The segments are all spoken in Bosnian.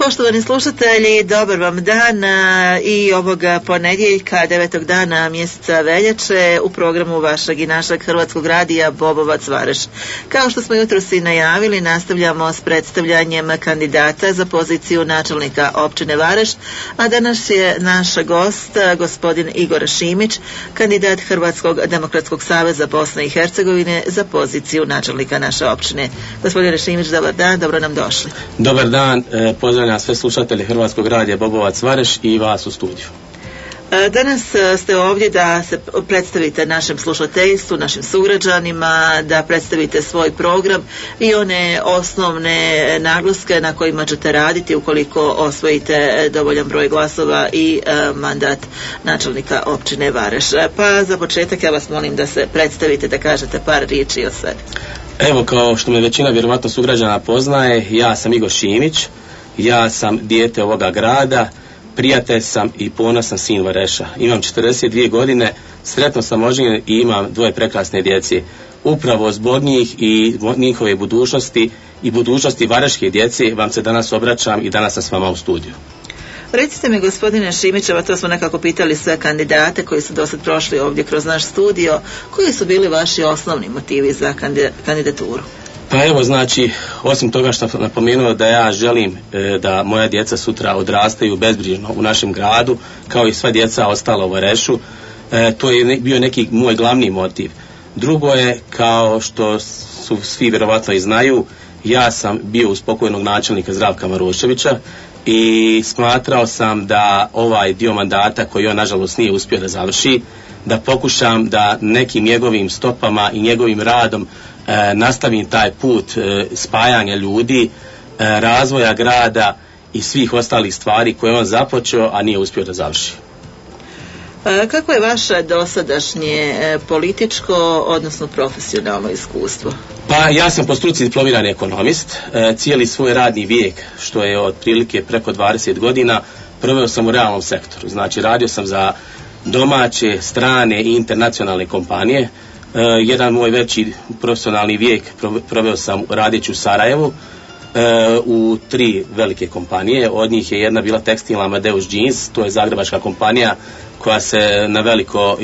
Poštovani slušatelji, dobar vam dan i ovoga ponedjeljka, 9. dana mjeseca veljače u programu vašeg i našeg Hrvatskog radija Bobovac Vareš. Kao što smo jutros i najavili, nastavljamo s predstavljanjem kandidata za poziciju načelnika općine Vareš, a danas je naš gost gospodin Igor Šimić, kandidat Hrvatskog demokratskog saveza Bosne i Hercegovine za poziciju načelnika naše općine. Gospodine Šimić, dobar dan, dobro nam došli. Dobar dan, pozdravljam sve slušatelje Hrvatskog radija Bobovac Vareš i vas u studiju. Danas ste ovdje da se predstavite našem slušateljstvu, našim sugrađanima, da predstavite svoj program i one osnovne naglaske na kojima ćete raditi ukoliko osvojite dovoljan broj glasova i mandat načelnika općine Vareš. Pa za početak ja vas molim da se predstavite, da kažete par riječi o sebi. Evo, kao što me većina vjerovatno sugrađana poznaje, ja sam Igor Šimić, ja sam dijete ovoga grada, prijatelj sam i ponosan sin Vareša. Imam 42 godine, sretno sam oženjen i imam 2 prekrasne djece. Upravo zbog njih i njihove budućnosti i budućnosti vareške djece vam se danas obraćam i danas sam s vama u studiju. Recite mi, gospodine Šimićeva, to smo nekako pitali sve kandidate koji su dosad prošli ovdje kroz naš studio, koji su bili vaši osnovni motivi za kandidaturu? Pa evo, znači, osim toga što sam napomenuo da ja želim da moja djeca sutra odrastaju bezbrižno u našem gradu, kao i sva djeca ostala u Varešu, to je bio neki moj glavni motiv. Drugo je, kao što su svi vjerovatno i znaju, ja sam bio uz pokojnog načelnika Zdravka Maroševića i smatrao sam da ovaj dio mandata koji on nažalost nije uspio da završi, da pokušam da nekim njegovim stopama i njegovim radom nastavim taj put spajanja ljudi, razvoja grada i svih ostalih stvari koje on započeo, a nije uspio da završi. Kako je vaše dosadašnje političko, odnosno profesionalno iskustvo? Pa ja sam po struci diplomirani ekonomist, cijeli svoj radni vijek, što je otprilike preko 20 godina, proveo sam u realnom sektoru. Znači, radio sam za domaće, strane i internacionalne kompanije. Jedan moj veći profesionalni vijek proveo sam radeći u Sarajevu u 3 velike kompanije. Od njih je jedna bila tekstilna Amadeus Jeans, to je zagrebačka kompanija koja se na veliko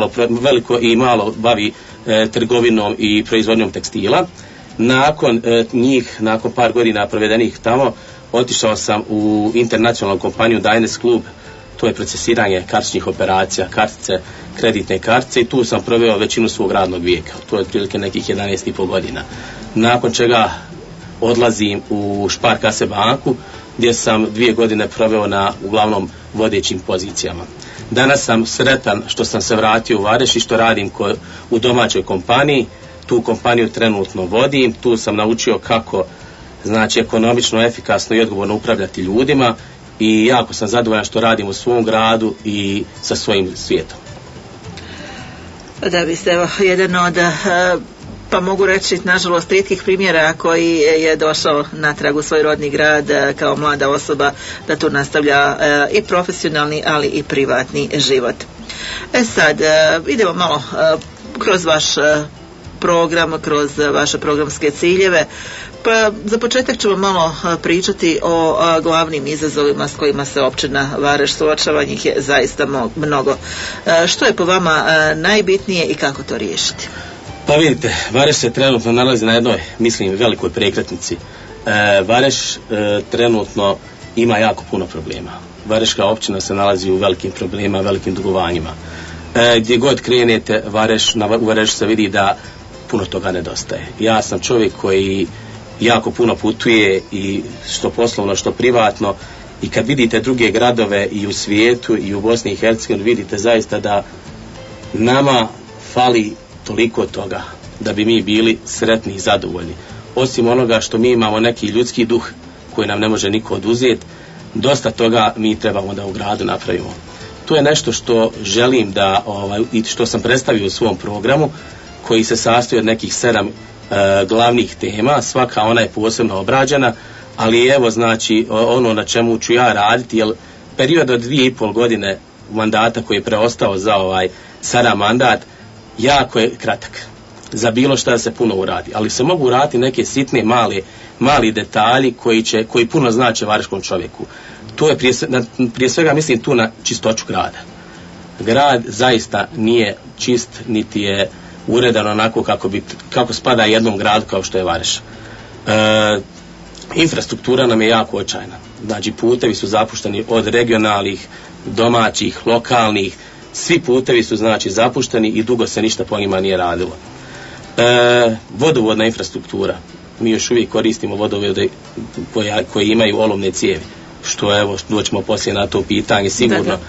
i malo bavi trgovinom i proizvodnjom tekstila. Nakon njih, nakon par godina provedenih tamo, otišao sam u internacionalnu kompaniju Diners Club, to je procesiranje kartičnih operacija, kartice, kreditne kartice, i tu sam proveo većinu svog radnog vijeka, to je otprilike nekih 11,5 godina. Nakon čega odlazim u Sparkasse banku, gdje sam 2 godine proveo na uglavnom vodećim pozicijama. Danas sam sretan što sam se vratio u Vareš i što radim u domaćoj kompaniji. Tu kompaniju trenutno vodim, tu sam naučio kako, znači, ekonomično, efikasno i odgovorno upravljati ljudima i jako sam zadovoljan što radim u svom gradu i sa svojim svijetom. Da biste, evo, jedan od, pa mogu reći, nažalost, rijetkih primjera koji je došao natrag u svoj rodni grad kao mlada osoba, da tu nastavlja i profesionalni, ali i privatni život. Sad, idemo malo kroz vaš program, kroz vaše programske ciljeve. Pa za početak ćemo malo pričati o glavnim izazovima s kojima se općina Vareš suočava, njih je zaista mnogo. Što je po vama najbitnije i kako to riješiti? Pa vidite, Vareš se trenutno nalazi na jednoj, mislim, velikoj prekretnici. Vareš trenutno ima jako puno problema. Vareška općina se nalazi u velikim problemima, velikim dugovanjima. Gdje god krenete u Varešu se vidi da puno toga nedostaje. Ja sam čovjek koji jako puno putuje, i što poslovno, što privatno, i kad vidite druge gradove i u svijetu i u Bosni i Hercegovini, vidite zaista da nama fali toliko toga da bi mi bili sretni i zadovoljni. Osim onoga što mi imamo neki ljudski duh koji nam ne može niko oduzeti, dosta toga mi trebamo da u gradu napravimo. To je nešto što želim da, i što sam predstavio u svom programu, koji se sastoji od nekih 7 glavnih tema, svaka ona je posebno obrađena, ali evo, znači, ono na čemu ću ja raditi, jer period od 2,5 godine mandata koji je preostao za ovaj sada mandat jako je kratak. za bilo šta da se puno uradi, ali se mogu uraditi neke sitne mali detalji koji puno znače vareškom čovjeku. To je prije svega mislim tu na čistoću grada. Grad zaista nije čist, niti je uredan onako kako spada jednom gradu kao što je Vareš. Infrastruktura nam je jako očajna. Znači putevi su zapušteni od regionalnih, domaćih, lokalnih, svi putevi su znači zapušteni i dugo se ništa po njima nije radilo. Vodovodna infrastruktura. Mi još uvijek koristimo vodovode koji imaju olovne cijevi, što evo doćemo poslije na to pitanje sigurno.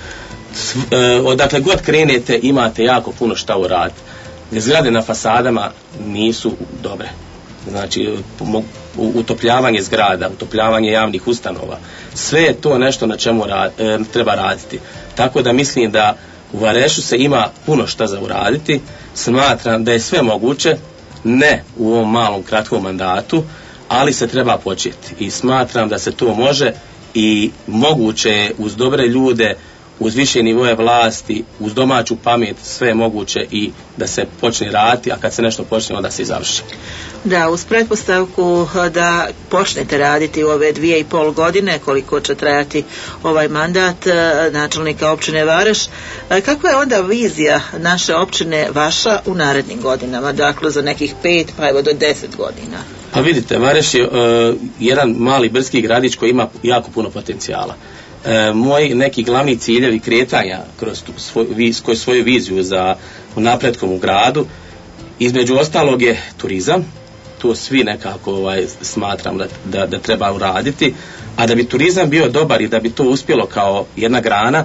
Odakle god krenete imate jako puno šta uraditi. Zgrade na fasadama nisu dobre. Znači utopljavanje zgrada, utopljavanje javnih ustanova, sve je to nešto na čemu treba raditi. Tako da mislim da u Varešu se ima puno šta za uraditi. Smatram da je sve moguće, ne u ovom malom kratkom mandatu, ali se treba početi i smatram da se to može i moguće je uz dobre ljude, uz više nivoje vlasti, uz domaću pamet, sve je moguće i da se počne raditi, a kad se nešto počne onda se i završi. Da, uz pretpostavku da počnete raditi u ove 2,5 godine koliko će trajati ovaj mandat načelnika općine Vareš, kakva je onda vizija naše općine vaša u narednim godinama, dakle za nekih 5 pa evo do 10 godina? Pa vidite, Vareš je jedan mali brdski gradić koji ima jako puno potencijala. Moji neki glavni ciljevi kretanja kroz svoju viziju za napretkom u gradu, između ostalog je turizam. To svi nekako smatram da treba uraditi, a da bi turizam bio dobar i da bi to uspjelo kao jedna grana,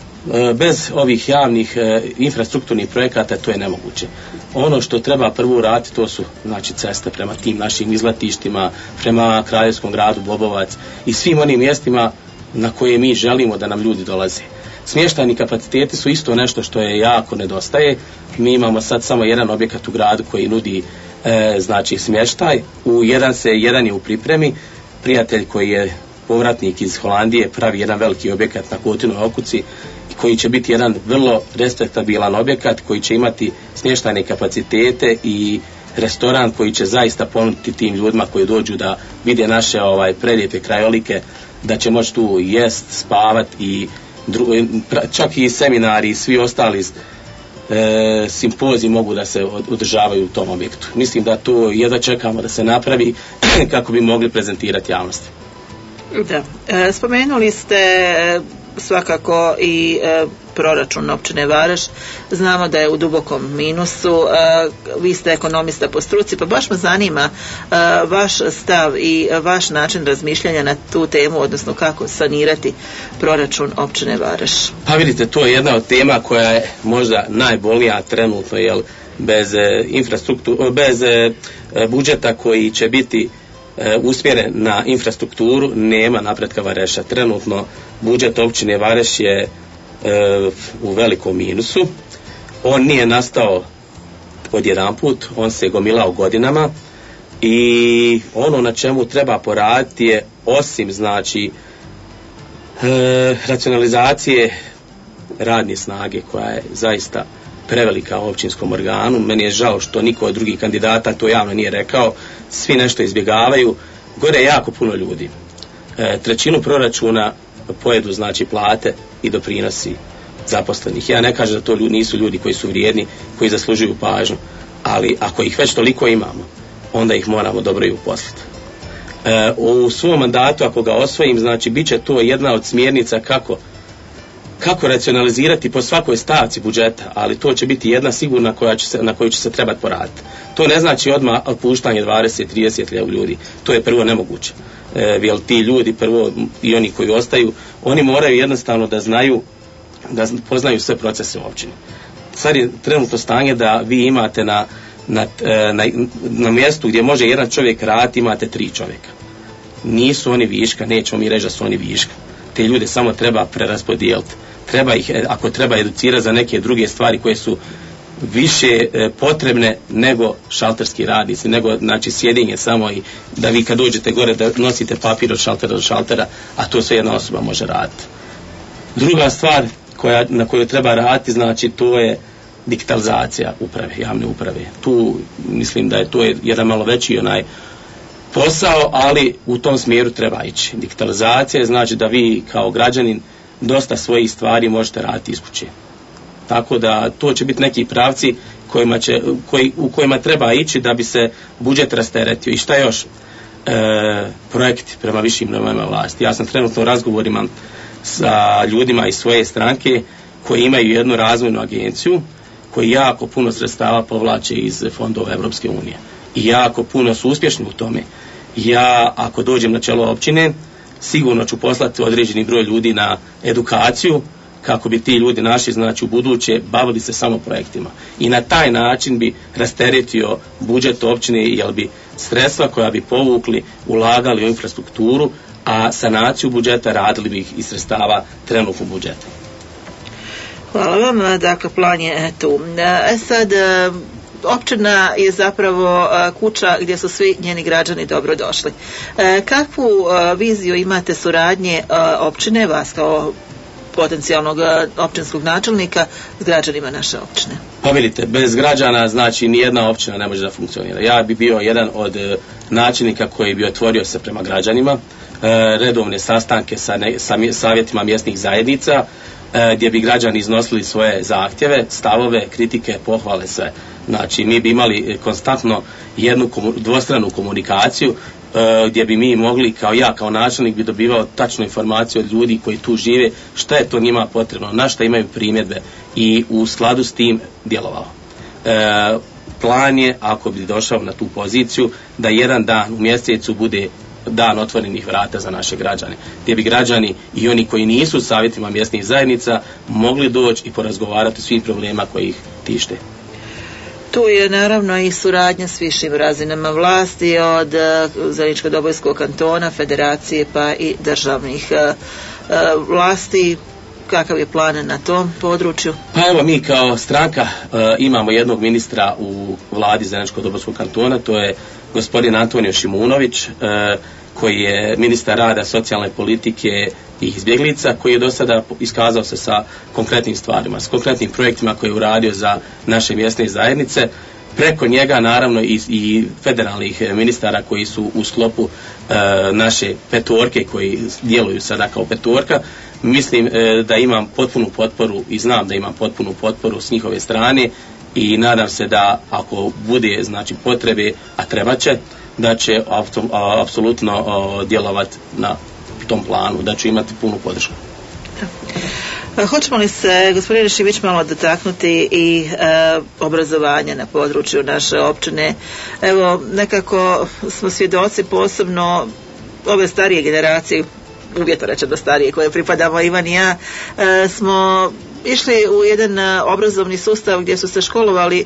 bez ovih javnih infrastrukturnih projekata to je nemoguće. Ono što treba prvo uraditi to su znači ceste prema tim našim izletištima, prema kraljevskom gradu Bobovac i svim onim mjestima na koje mi želimo da nam ljudi dolaze. Smještajni kapaciteti su isto nešto što je jako nedostaje. Mi imamo sad samo jedan objekat u gradu koji nudi znači smještaj. Jedan je u pripremi. Prijatelj koji je povratnik iz Holandije pravi jedan veliki objekat na Kotinoj okuci koji će biti jedan vrlo respektabilan objekat koji će imati smještajne kapacitete i restoran koji će zaista ponuditi tim ljudima koji dođu da vide naše prelijepe krajolike, da će moći tu jest, spavat i čak i seminari i svi ostali simpoziji mogu da se održavaju u tom objektu. Mislim da to jedva čekamo da se napravi kako bi mogli prezentirati javnosti. Da. Spomenuli ste svakako i proračun općine Vareš. Znamo da je u dubokom minusu. Vi ste ekonomista po struci, pa baš me zanima vaš stav i vaš način razmišljanja na tu temu, odnosno kako sanirati proračun općine Vareš. Pa vidite, to je jedna od tema koja je možda najbolnija trenutno, jer bez budžeta koji će biti usmjeren na infrastrukturu nema napretka Vareša. Trenutno budžet općine Vareš je u velikom minusu. On nije nastao odjedanput, on se gomilao godinama i ono na čemu treba poraditi je osim znači racionalizacije radne snage koja je zaista prevelika u općinskom organu. Meni je žao što niko od drugih kandidata to javno nije rekao, svi nešto izbjegavaju, gore je jako puno ljudi. Trećinu proračuna pojedu znači plate i doprinosi zaposlenih. Ja ne kažem da to nisu ljudi koji su vrijedni, koji zaslužuju pažnju, ali ako ih već toliko imamo, onda ih moramo dobro i uposliti. U svom mandatu, ako ga osvojim, znači bit će to jedna od smjernica kako racionalizirati po svakoj stavci budžeta, ali to će biti jedna sigurna na koju će se trebati poraditi. To ne znači odmah otpuštanje 20-30 ljudi, to je prvo nemoguće. Jer ti ljudi prvo i oni koji ostaju, oni moraju jednostavno da znaju, da poznaju sve procese u općini. Sad je trenutno stanje da vi imate na mjestu gdje može jedan čovjek raditi, imate 3 čovjeka. Nisu oni viška, nećemo mi reći da su oni viška. Te ljude samo treba preraspodijeliti. Treba ih, ako treba, educirati za neke druge stvari koje su više potrebne nego šalterski radnici, nego znači sjedinje samo i da vi kad dođete gore da nosite papir od šaltera do šaltera, a to sve jedna osoba može raditi. Druga stvar na koju treba raditi, znači to je digitalizacija uprave, javne uprave. Tu mislim da je to jedan malo veći posao, ali u tom smjeru treba ići. Digitalizacija znači da vi kao građanin dosta svojih stvari možete raditi iz kuće. Tako da to će biti neki pravci u kojima treba ići da bi se budžet rasteretio. I šta još? Projekti prema višim nivoima vlasti. Ja sam trenutno u razgovorima sa ljudima iz svoje stranke koji imaju jednu razvojnu agenciju koji jako puno sredstava povlače iz fondova Europske unije. I jako puno su uspješni u tome. Ja, ako dođem na čelo općine, sigurno ću poslati određeni broj ljudi na edukaciju kako bi ti ljudi naši, znači u buduće, bavili se samo projektima. I na taj način bi rasteretio budžet općine, jer bi sredstva koja bi povukli ulagali u infrastrukturu, a sanaciju budžeta radili bi ih iz sredstava trenutnog budžeta. Hvala vam, dakle plan je tu. Sad, općina je zapravo kuća gdje su svi njeni građani dobro došli. Kakvu viziju imate suradnje općine, vas kao potencijalnog općinskog načelnika, s građanima naše općine? Pa vidite, bez građana znači nijedna općina ne može da funkcionira. Ja bi bio jedan od načelnika koji bi otvorio se prema građanima, redovne sastanke sa savjetima mjesnih zajednica, gdje bi građani iznosili svoje zahtjeve, stavove, kritike, pohvale, sve. Znači, mi bi imali konstantno jednu dvostranu komunikaciju gdje bi mi mogli, kao načelnik bi dobivao tačnu informaciju od ljudi koji tu žive, šta je to njima potrebno, na šta imaju primjedbe i u skladu s tim djelovao. Plan je, ako bi došao na tu poziciju, da jedan dan u mjesecu bude dan otvorenih vrata za naše građane, gdje bi građani i oni koji nisu u savjetima mjesnih zajednica mogli doći i porazgovarati o svim problema koji ih tište. Tu je naravno i suradnja s višim razinama vlasti, od Zeničko-Dobojskog kantona, federacije pa i državnih vlasti. Kakav je plan na tom području? Pa evo, mi kao stranka imamo jednog ministra u vladi Zeničko-Dobojskog kantona, to je gospodin Antonio Šimunović, koji je ministar rada, socijalne politike i izbjeglica, koji je do sada iskazao se sa konkretnim stvarima, s konkretnim projektima koje je uradio za naše mjesne zajednice. Preko njega naravno i federalnih ministara koji su u sklopu naše petorke, koji djeluju sada kao petorka. Mislim da imam potpunu potporu i znam da imam potpunu potporu s njihove strane i nadam se da ako bude znači potrebe, a treba će, da će apsolutno djelovati na tom planu, da će imati punu podršku. Hoćemo li se, gospodine Šivić, malo dotaknuti i obrazovanja na području naše općine? Evo, nekako smo svjedoci, posebno ove starije generacije, uvjetno rečeno starije, koje pripadamo Ivan i ja, smo išli u jedan obrazovni sustav gdje su se školovali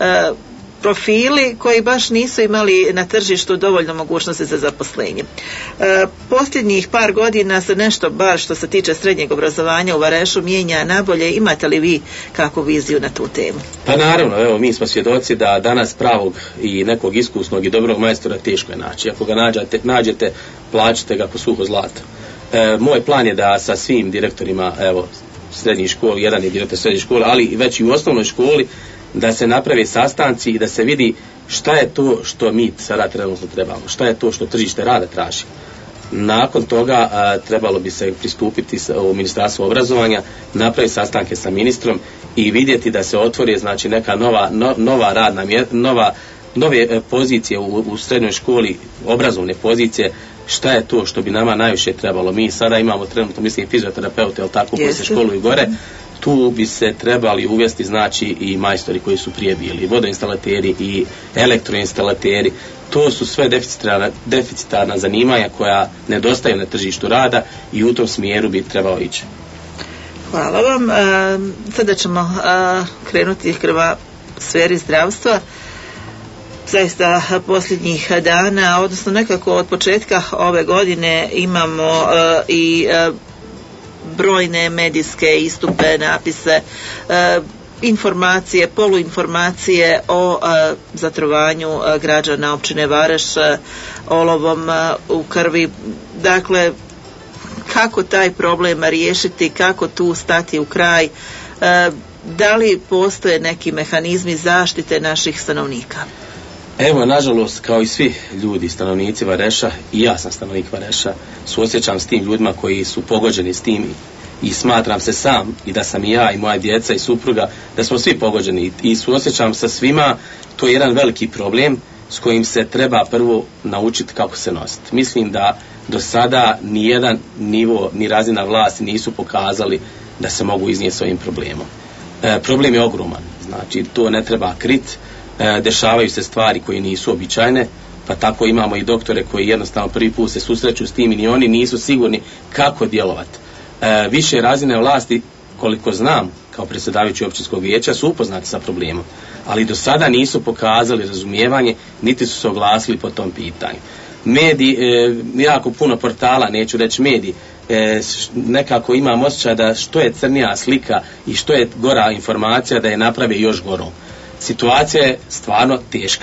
profili koji baš nisu imali na tržištu dovoljno mogućnosti za zaposlenje. Posljednjih par godina se nešto, bar što se tiče srednjeg obrazovanja u Varešu, mijenja nabolje. Imate li vi kakvu viziju na tu temu? Pa naravno, evo, mi smo svjedoci da danas pravog i nekog iskusnog i dobrog majstora teško je naći. Ako ga nađete, plaćate ga po suho zlato. Moj plan je da sa svim direktorima, evo, srednjih škola, jedan je direktor srednje škole, ali već i u osnovnoj školi, da se naprave sastanci i da se vidi šta je to što mi sada trenutno trebamo, šta je to što tržište rada traži. Nakon toga trebalo bi se pristupiti u Ministarstvo obrazovanja, napraviti sastanke sa ministrom i vidjeti da se otvori znači neka nova radna nove pozicije u srednjoj školi, obrazovne pozicije. Šta je to što bi nama najviše trebalo? Mi sada imamo trenutno, mislim, fizioterapeute, ali tako, koji se školuju gore. Tu bi se trebali uvesti znači i majstori koji su prije bili, vodoinstalateri i elektroinstalateri. To su sve deficitarna zanimanja koja nedostaju na tržištu rada i u tom smjeru bi trebao ići. Hvala vam. Sada ćemo krenuti prema sferi zdravstva. Zaista posljednjih dana, odnosno nekako od početka ove godine, imamo i brojne medijske istupe, napise, informacije, poluinformacije o zatrovanju građana općine Vareš olovom u krvi. Dakle, kako taj problem riješiti, kako tu stati u kraj? Da li postoje neki mehanizmi zaštite naših stanovnika? Evo, nažalost, kao i svi ljudi, stanovnici Vareša, i ja sam stanovnik Vareša, suosjećam s tim ljudima koji su pogođeni s tim i smatram se sam i da sam i ja i moja djeca i supruga, da smo svi pogođeni i suosjećam sa svima. To je jedan veliki problem s kojim se treba prvo naučiti kako se nositi. Mislim da do sada ni jedan nivo, ni razina vlasti nisu pokazali da se mogu iznijeti s ovim problemom. Problem je ogroman, znači to ne treba kriti. Dešavaju se stvari koje nisu običajne, pa tako imamo i doktore koji jednostavno prvi put se susreću s tim i ni oni nisu sigurni kako djelovati. Više razine vlasti, koliko znam, kao predsjedavajući općinskog vijeća, su upoznati sa problemom, ali do sada nisu pokazali razumijevanje, niti su se oglasili po tom pitanju. Mediji, jako puno portala, neću reći mediji, nekako imam osjećaj da što je crnija slika i što je gora informacija da je naprave još gorom. Situacija je stvarno teška.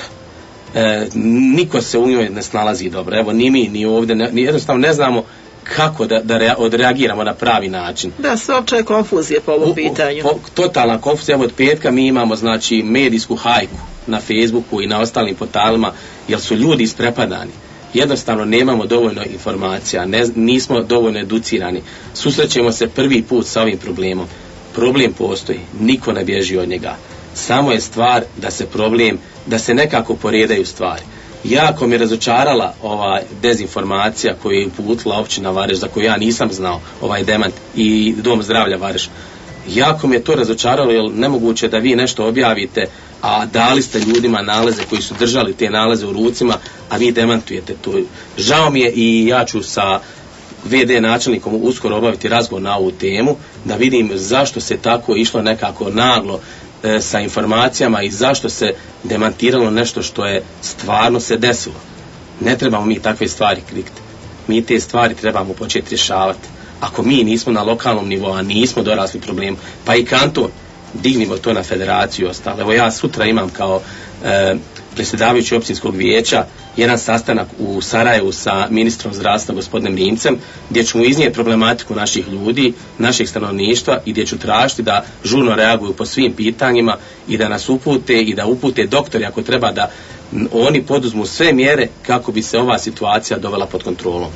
Niko se u njoj ne snalazi dobro. Evo, ni mi, ni ovdje, jednostavno ne znamo kako da odreagiramo na pravi način. Da, sveopća je konfuzija po ovom pitanju. Totalna konfuzija. Od petka mi imamo, znači, medijsku hajku na Facebooku i na ostalim portalima, jer su ljudi isprepadani. Jednostavno nemamo dovoljno informacija, nismo dovoljno educirani. Susrećemo se prvi put sa ovim problemom. Problem postoji, niko ne bježi od njega. Samo je stvar da se nekako poredaju stvari. Jako mi je razočarala ova dezinformacija koju je uputila općina Vareš, za koju ja nisam znao, ovaj demant, i Dom zdravlja Vareš. Jako mi je to razočaralo, jer nemoguće da vi nešto objavite, a dali ste ljudima nalaze koji su držali te nalaze u rucima, a vi demantujete to. Žao mi je i ja ću sa VD načelnikom uskoro obaviti razgovor na ovu temu, da vidim zašto se tako išlo nekako naglo sa informacijama i zašto se demantiralo nešto što je stvarno se desilo. Ne trebamo mi takve stvari kriti. Mi te stvari trebamo početi rješavati. Ako mi nismo na lokalnom nivou, a nismo dorasli problemu, pa i kanton, dignimo to na federaciju i ostalo. Evo, ja sutra imam kao predsjedavajući općinskog vijeća jedan sastanak u Sarajevu sa ministrom zdravstva gospodinom Rimcem, gdje ćemo iznijeti problematiku naših ljudi, naših stanovništva, i gdje ću tražiti da žurno reaguju po svim pitanjima i da nas upute i da upute doktori ako treba, da oni poduzmu sve mjere kako bi se ova situacija dovela pod kontrolom.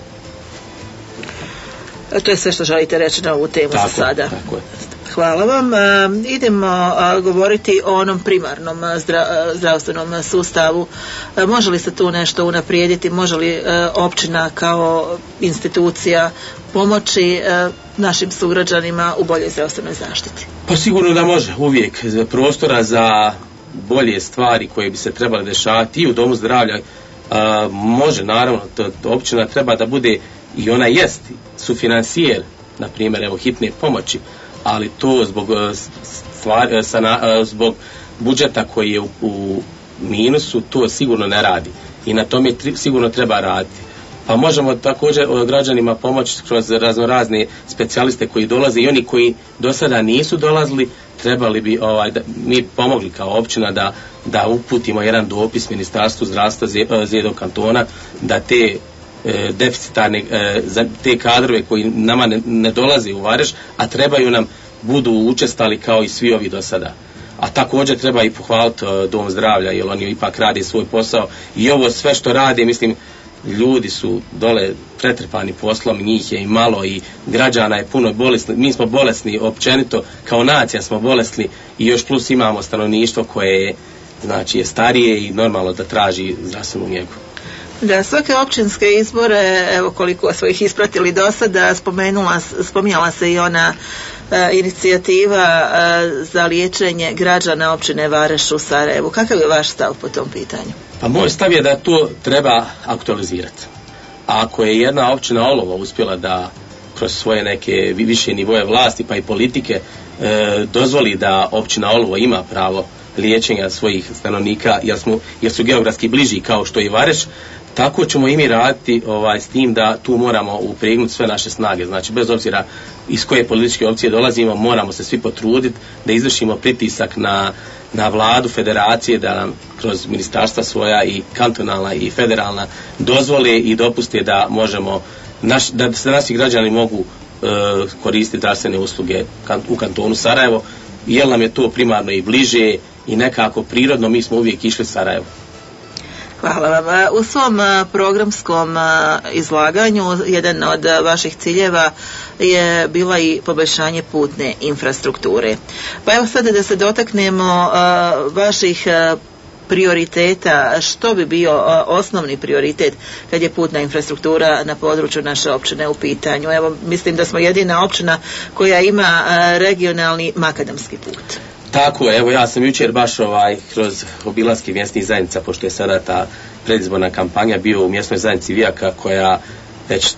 To je sve što želite reći na ovu temu za sada. Tako je. Hvala vam. Idemo govoriti o onom primarnom zdravstvenom sustavu. Može li se tu nešto unaprijediti? Može li općina kao institucija pomoći našim sugrađanima u boljoj zdravstvenoj zaštiti? Pa sigurno da može. Uvijek prostora za bolje stvari koje bi se trebale dešavati i u domu zdravlja može, naravno. Općina treba da bude, i ona jest, sufinancijer, na primjer, evo, hitne pomoći, ali to zbog budžeta koji je u minusu, to sigurno ne radi i na tome sigurno treba raditi. Pa možemo također građanima pomoći kroz raznorazne specijaliste koji dolaze, i oni koji do sada nisu dolazili, trebali bi mi pomogli kao općina da uputimo jedan dopis Ministarstvu zdravstva Zjednog kantona, da te deficitarne, te kadrove koji nama ne dolaze u Vareš, a trebaju nam, budu učestali kao i svi ovi do sada. A također treba i pohvaliti Dom zdravlja, jer oni ipak radi svoj posao, i ovo sve što radi, mislim, ljudi su dole pretrpani poslom, njih je i malo, i građana je puno bolesni. Mi smo bolesni općenito, kao nacija smo bolesni, i još plus imamo stanovništvo koje je, znači, je starije i normalno da traži zdravstvenu njegu. Da, svake općinske izbore, evo koliko smo ih ispratili do sada, spominjala se i ona inicijativa za liječenje građana općine Vareš u Sarajevu. Kakav je vaš stav po tom pitanju? Pa moj stav je da to treba aktualizirati. Ako je jedna općina Olovo uspjela da kroz svoje neke više nivoje vlasti pa i politike dozvoli da općina Olovo ima pravo liječenja svojih stanovnika, jer su geografski bliži kao što i Vareš, tako ćemo i mi raditi s tim da tu moramo upregnuti sve naše snage. Znači, bez obzira iz koje političke opcije dolazimo, moramo se svi potruditi da izvršimo pritisak na vladu federacije, da nam kroz ministarstva svoja, i kantonalna i federalna, dozvole i dopuste da možemo, da se naši građani mogu koristiti zdravstvene usluge u kantonu Sarajevo, jer nam je to primarno i bliže i nekako prirodno, mi smo uvijek išli Sarajevo. Hvala vam. U svom programskom izlaganju jedan od vaših ciljeva je bila i poboljšanje putne infrastrukture. Pa evo sada da se dotaknemo vaših prioriteta, što bi bio osnovni prioritet kad je putna infrastruktura na području naše općine u pitanju. Evo, mislim da smo jedina općina koja ima regionalni makadamski put. Tako je, evo ja sam jučer baš kroz obilaske mjesnih zajednica, pošto je sada ta predizborna kampanja, bio u mjesnoj zajednici Vijaka koja već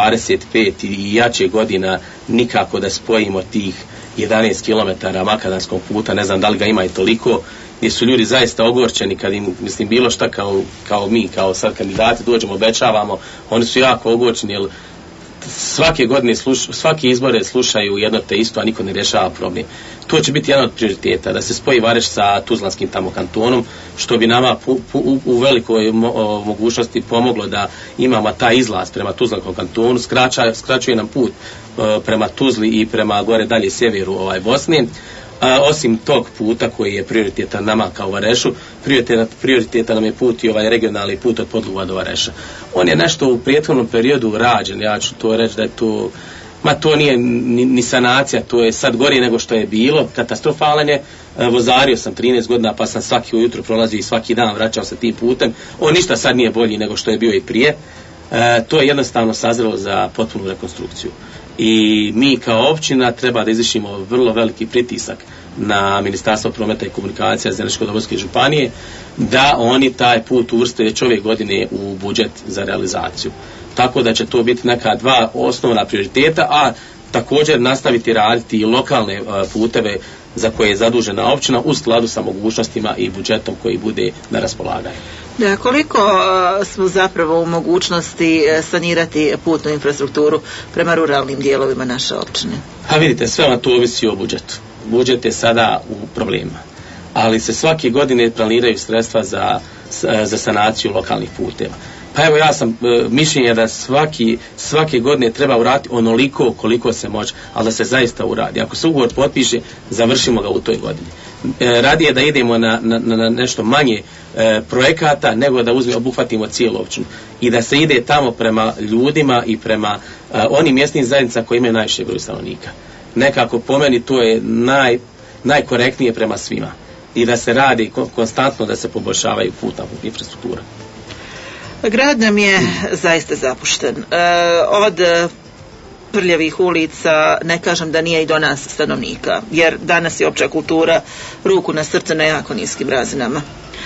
25 i jače godina nikako da spojimo tih 11 km makadamskog puta, ne znam da li ga ima i toliko, gdje su ljudi zaista ogorčeni kad im, mislim, bilo šta kao mi, kao sad kandidati dođemo, obećavamo, oni su jako ogorčeni jer svake godine, svaki izbore slušaju jedno te isto, a niko ne rješava problem. To će biti jedan od prioriteta, da se spoji Vareš sa Tuzlanskim tamo kantonom, što bi nama u velikoj mogućnosti pomoglo da imamo taj izlaz prema Tuzlanskom kantonu, skraćuje nam put prema Tuzli i prema gore dalje sjeveru Bosne. Osim tog puta koji je prioritetan nama kao Varešu, prioritetan nam je put i ovaj regionalni put od Podluga do Vareša. On je nešto u prethodnom periodu rađen, ja ću to reći da je to, to nije ni sanacija, to je sad gori nego što je bilo, katastrofalan je. Vozario sam 13 godina pa sam svaki ujutro prolazio i svaki dan vraćao se tim putem. On ništa sad nije bolji nego što je bio i prije. To je jednostavno sazrelo za potpunu rekonstrukciju. I mi kao općina treba da izvršimo vrlo veliki pritisak na Ministarstvo prometa i komunikacija Zeničko-Dobojske županije da oni taj put uvrste već ove godine u budžet za realizaciju. Tako da će to biti neka dva osnovna prioriteta, a također nastaviti raditi i lokalne puteve za koje je zadužena općina u skladu sa mogućnostima i budžetom koji bude na raspolaganju. Da, koliko smo zapravo u mogućnosti sanirati putnu infrastrukturu prema ruralnim dijelovima naše općine? A vidite, sve vam to ovisi o budžetu. Budžet je sada u problemima, ali se svake godine planiraju sredstva za sanaciju lokalnih puteva. Pa evo, ja sam mišljenja da svake godine treba uraditi onoliko koliko se može, ali da se zaista uradi. Ako se ugovor potpiše, završimo ga u toj godini. Radije da idemo na nešto manje projekata nego da obuhvatimo cijelu općinu i da se ide tamo prema ljudima i prema onim mjesnim zajednicama koji imaju najviše broj stanovnika. Nekako po meni to je najkorektnije prema svima i da se radi konstantno, da se poboljšavaju putna infrastruktura. Grad nam je zaista zapušten. Od prljavih ulica, ne kažem da nije i do nas stanovnika, jer danas je opća kultura ruku na srce na jako niskim razinama.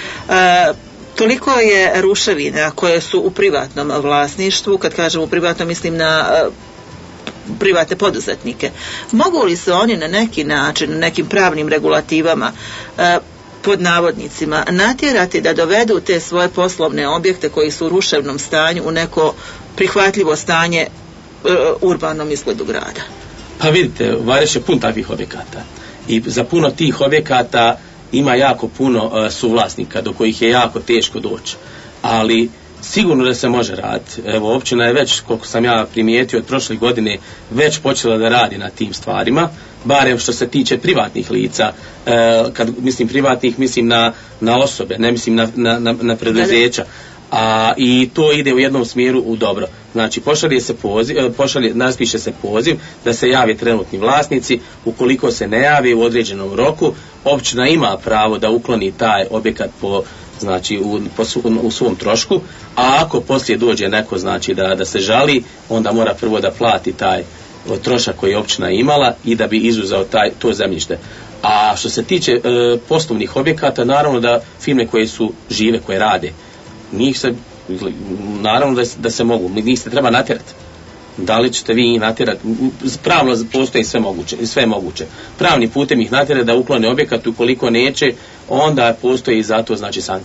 Toliko je ruševina koje su u privatnom vlasništvu, kad kažem u privatnom mislim na privatne poduzetnike. Mogu li se oni na neki način, nekim pravnim regulativama, pod navodnicima, natjerati da dovedu te svoje poslovne objekte koji su u ruševnom stanju u neko prihvatljivo stanje urbanom izgledu grada? Pa vidite, Vareš je pun takvih objekata i za puno tih objekata ima jako puno suvlasnika do kojih je jako teško doći, ali sigurno da se može raditi. Evo, općina je već, koliko sam ja primijetio od prošle godine, već počela da radi na tim stvarima, barem što se tiče privatnih lica. Kad mislim privatnih, mislim na osobe, ne mislim na preduzeća. I to ide u jednom smjeru u dobro. Znači, naspiše se poziv da se jave trenutni vlasnici. Ukoliko se ne jave u određenom roku, općina ima pravo da ukloni taj objekat u svom trošku, a ako poslije dođe neko, znači da se žali, onda mora prvo da plati taj trošak koji je općina imala i da bi izuzeo to zemljište. A što se tiče poslovnih objekata, naravno da firme koje su žive, koje rade, njih se, naravno da se mogu, njih se treba natjerati. Da li ćete vi natjerati? Pravno postoji sve moguće. Pravni putem ih natjerati da uklone objekat, ukoliko neće, onda postoji i zato znači sankcija.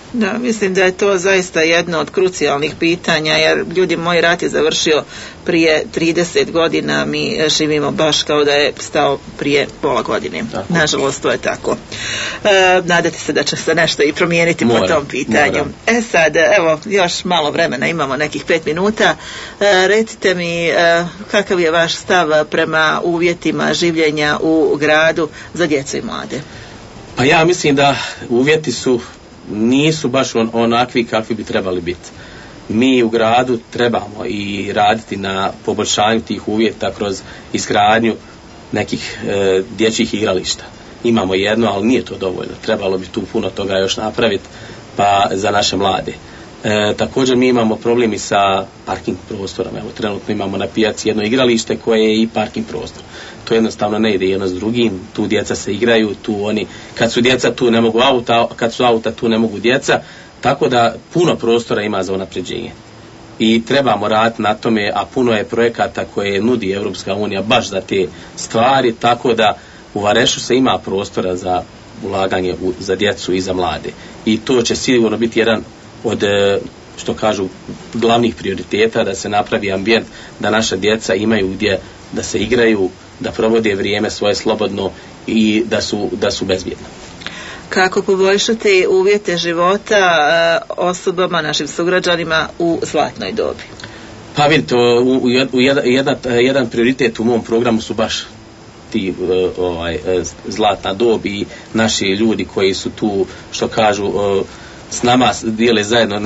Da, mislim da je to zaista jedno od krucijalnih pitanja, jer ljudi, moj rat je završio prije 30 godina, mi živimo baš kao da je stao prije pola godine. Tako. Nažalost, to je tako. Nadate se da će se nešto i promijeniti po tom pitanju. Sad, evo, još malo vremena, imamo nekih 5 minuta. Recite mi, kakav je vaš stav prema uvjetima življenja u gradu za djecu i mlade? Pa ja mislim da uvjeti nisu baš onakvi kakvi bi trebali biti. Mi u gradu trebamo i raditi na poboljšanju tih uvjeta kroz izgradnju nekih dječjih igrališta. Imamo jedno, ali nije to dovoljno. Trebalo bi tu puno toga još napraviti pa za naše mlade. Također mi imamo problem i sa parking prostorom. Evo, trenutno imamo na pijaci jedno igralište koje je i parking prostor. To jednostavno ne ide jedno s drugim, tu djeca se igraju, tu oni, kad su djeca tu ne mogu auta, kad su auta tu ne mogu djeca, tako da puno prostora ima za unapređenje. I trebamo raditi na tome, a puno je projekata koje nudi Europska unija baš za te stvari, tako da u Varešu se ima prostora za ulaganje za djecu i za mlade. I to će sigurno biti jedan od, što kažu, glavnih prioriteta, da se napravi ambijent da naša djeca imaju gdje da se igraju, da provode vrijeme svoje slobodno i da su bezbjedni. Kako poboljšati uvjete života osobama, našim sugrađanima u zlatnoj dobi? Pa vidite, jedan prioritet u mom programu su baš ti zlatna dob i naši ljudi koji su tu, što kažu, s nama dijele zajedno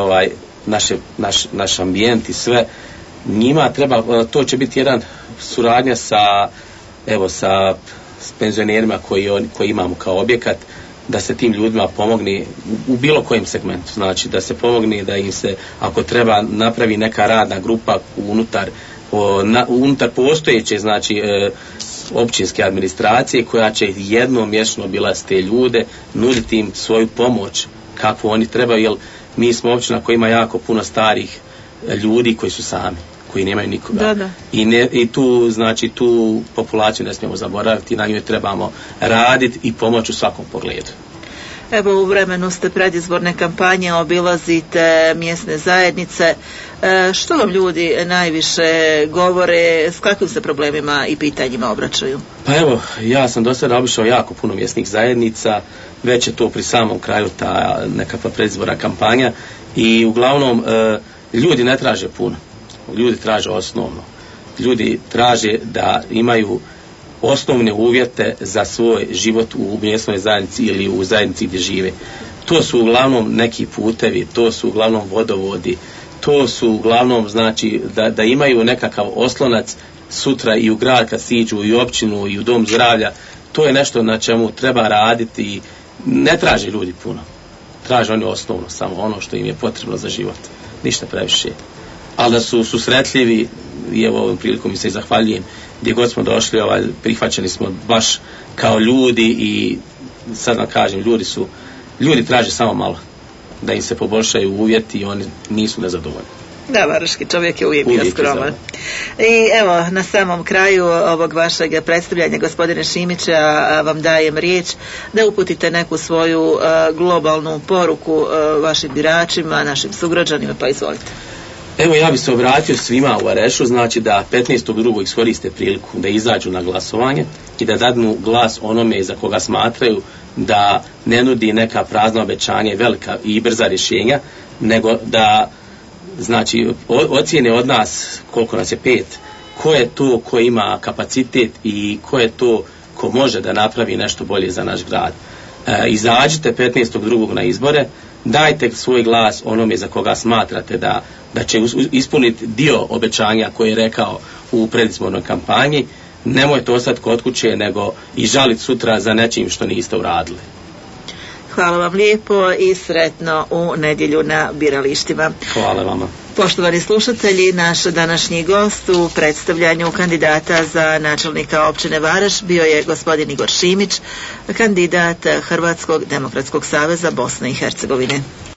naš ambijent i sve. Njima treba, to će biti jedan suradnja sa penzionerima koji imamo kao objekat, da se tim ljudima pomogne u bilo kojem segmentu. Znači da se pomogne da im se, ako treba, napravi neka radna grupa unutar postojeće, znači općinske administracije, koja će jednomjesečno obilaziti te ljude, nuditi im svoju pomoć kakvu oni trebaju, jer mi smo općina koja ima jako puno starih ljudi koji su sami, koji nemaju nikoga. Da. I tu populaciju ne smijemo zaboraviti, na njoj trebamo raditi i pomoći u svakom pogledu. Evo, u vremenu ste predizborne kampanje, obilazite mjesne zajednice. Što vam ljudi najviše govore, s kakvim se problemima i pitanjima obraćaju? Pa evo, ja sam do sada obišao jako puno mjesnih zajednica, već je to pri samom kraju ta nekakva predizborna kampanja i uglavnom ljudi ne traže puno. Ljudi traže osnovno. Ljudi traže da imaju osnovne uvjete za svoj život u mjesnoj zajednici ili u zajednici gdje žive. To su uglavnom neki putevi, to su uglavnom vodovodi, to su uglavnom, znači, da imaju nekakav oslonac sutra i u grad kad siđu, i u općinu, i u dom zdravlja. To je nešto na čemu treba raditi i ne traže ljudi puno. Traže oni osnovno, samo ono što im je potrebno za život. Ništa previše. Ali da su susretljivi, i evo ovom prilikom mi se i zahvaljujem, gdje god smo došli, prihvaćeni smo baš kao ljudi i sad vam kažem, ljudi traže samo malo da im se poboljšaju uvjeti i oni nisu nezadovoljni. Da, varoški čovjek je uvijek bio skroman. I evo, na samom kraju ovog vašeg predstavljanja, gospodine Šimića, vam dajem riječ da uputite neku svoju globalnu poruku vašim biračima, našim sugrađanima, pa izvolite. Evo, ja bih se obratio svima u Varešu, znači da 15.2. iskoriste priliku da izađu na glasovanje i da dadnu glas onome za koga smatraju da ne nudi neka prazna obećanja, velika i brza rješenja, nego da, znači, ocijene od nas, koliko nas je 5, ko je to ko ima kapacitet i ko je to ko može da napravi nešto bolje za naš grad. Izađite 15.2. na izbore, dajte svoj glas onome za koga smatrate da će ispuniti dio obećanja koje je rekao u predizbornoj kampanji. Nemojte ostati kod kuće, nego i žaliti sutra za nečim što niste uradili. Hvala vam lijepo i sretno u nedjelju na biralištima. Hvala vama. Poštovani slušatelji, naš današnji gost u predstavljanju kandidata za načelnika općine Vareš bio je gospodin Igor Šimić, kandidat Hrvatskog demokratskog saveza Bosne i Hercegovine.